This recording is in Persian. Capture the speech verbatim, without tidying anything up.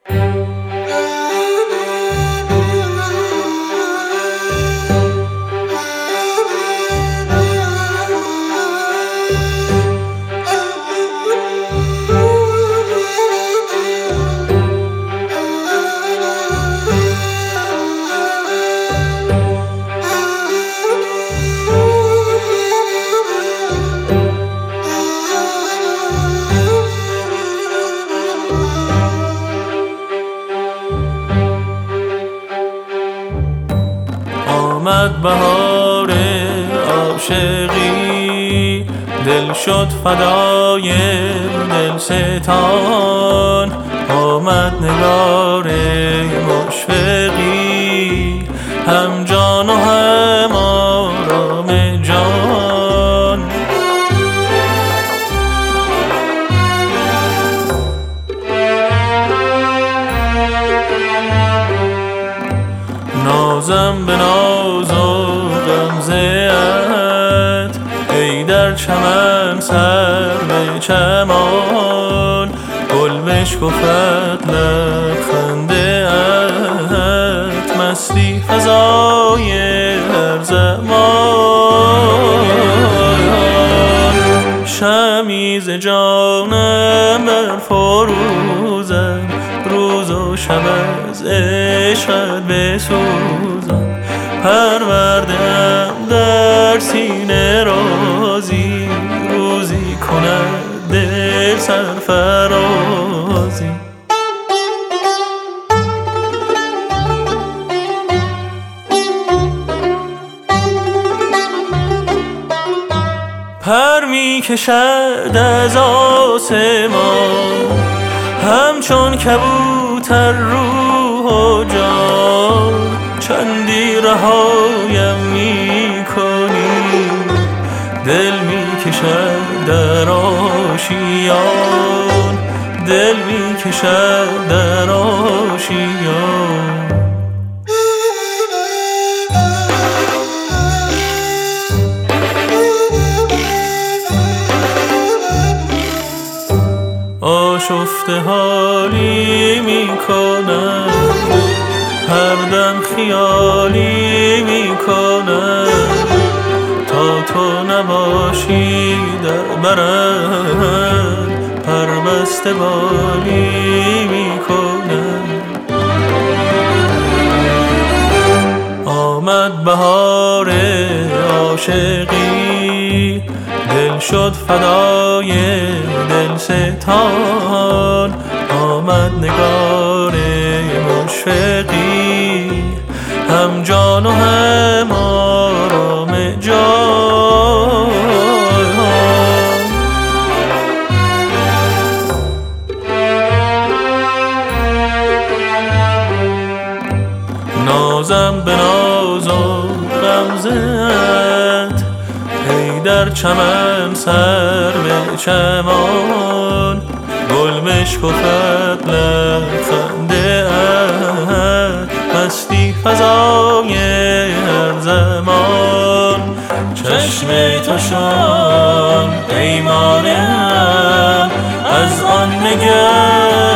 آمد بهار عاشقی، دل شد فدای دلستان. آمد نگار مشفقی، هم جان و هم آرام جان. نازم به ناز و غمزه ات، ای در چمن سر به چمان. گل بشکفد لبخنده ات، مستی فضای هر زمان. شمعی ز جانم برفروزم، روز و شب از عشقت بسوزم. پرورده‌ام در سینه رازی، روزی کند دل سرفرازی. پر می کشد از آسمان، همچون کبوتر روح و جان. چندی رهایم می کنی، دل می کشد در آشیان. دل می کشد در آشیان. آشفته حالی می کنم، هر دم خیالی می کنم. تا تو نباشی در برم، پربسته بالی می کنم. آمد بهار عاشقی، دل شد فدای دلستان. آمد نگار مشفقی، هم جان و هم آرام جان. نازم به ناز و غمزه ات، ای در چمن سر به چمان. گل بشکفد لبخنده ات، مستی فضای هر زمان. چشم تو شد پیمانه‌ام از آن نگه